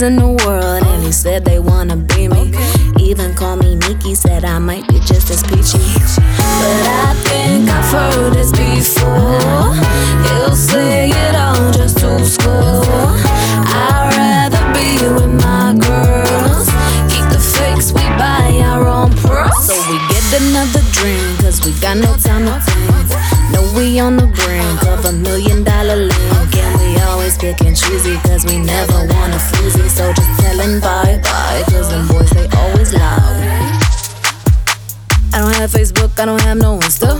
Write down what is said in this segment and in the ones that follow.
boys in the world, and he said they wanna be me. Even call me Nikki, said I might be just as peachy. But I think I've heard this before. He'll say it all just to score. I'd rather be with my girls. Keep the fakes, we buy our own pearls. So we get another drink, cause we got no time to think. Know we on the brink of $1 million link. And we always pick and choosy, cause we never want a floozy. So just tellin' bye-bye, cause them boys, they always lie. I don't have Facebook, I don't have no Insta.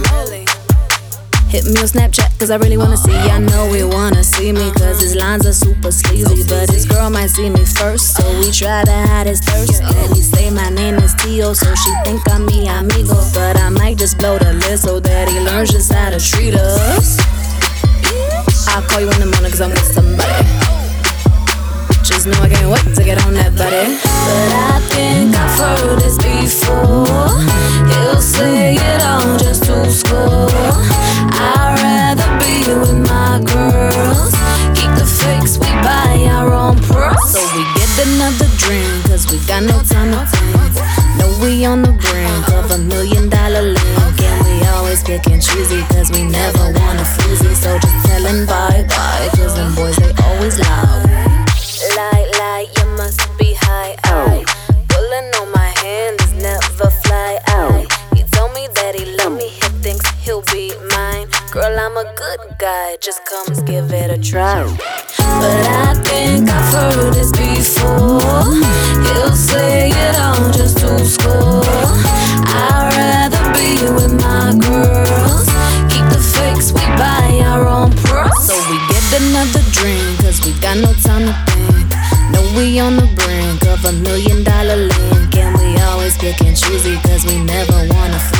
Hit me on Snapchat, cause I really wanna see. I know he wanna see me, cause his lines are super sleazy. But his girl might see me first, so we try to hide his thirst. And he say my name is Tio, so she think I'm mi amigo. But I might just blow the list so that he learns just how to treat us. I'll call you in the morning, cause I'm with somebody. Just know I can't wait to get on that body. But I think I've heard this before. He'll say it all just to score. I'd rather be with my girls. Keep the fakes, we buy our own pearls. So we get another drink, cause we got no time to think. Know we on the brink of $1 million link. And we always pick and choosy, cause we never want a floozy. So just tellin' bye-bye, cause them boys, they always lie. Lie, you must be high. Pulling on my hand is never fly. He told me that he love me, he thinks he'll be mine. Girl, I'm a good guy, just come give it a try. But I think I've heard this before. He'll say it all just to score. I'd rather be with my girls. Keep the fakes, we buy our own pearls. So we get another drink, cause we got no time to think. Know we on the brink of $1 million link. And we always pick and choosy, cause we never wanna